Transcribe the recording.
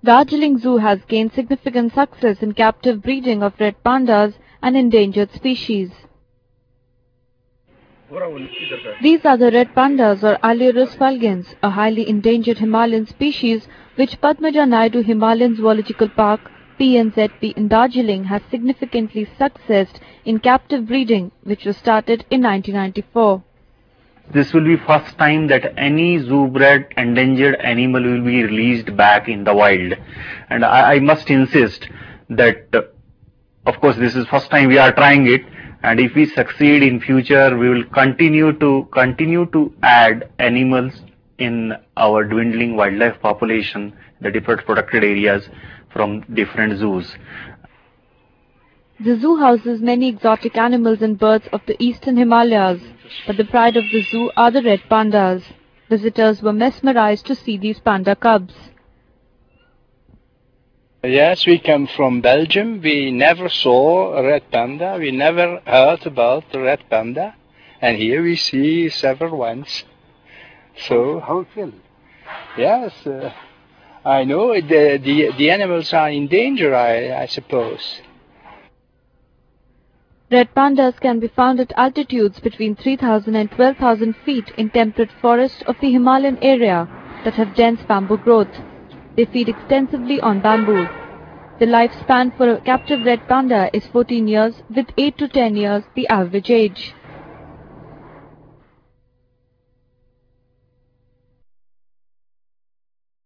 Darjeeling Zoo has gained significant success in captive breeding of red pandas, an endangered species. These are the red pandas or Ailurus fulgens, a highly endangered Himalayan species which Padmaja Naidu Himalayan Zoological Park PNZP in Darjeeling has significantly successed in captive breeding, which was started in 1994. This will be first time that any zoo-bred endangered animal will be released back in the wild. And I must insist that, of course, this is first time we are trying it. And if we succeed in future, we will continue to add animals in our dwindling wildlife population, the different protected areas from different zoos. The zoo houses many exotic animals and birds of the eastern Himalayas, but the pride of the zoo are the red pandas. Visitors were mesmerized to see these panda cubs. Yes, we come from Belgium. We never saw a red panda. We never heard about the red panda. And here we see several ones. So, how it feel? Yes, I know the animals are in danger, I suppose. Red pandas can be found at altitudes between 3,000 and 12,000 feet in temperate forests of the Himalayan area that have dense bamboo growth. They feed extensively on bamboo. The lifespan for a captive red panda is 14 years, with 8 to 10 years the average age.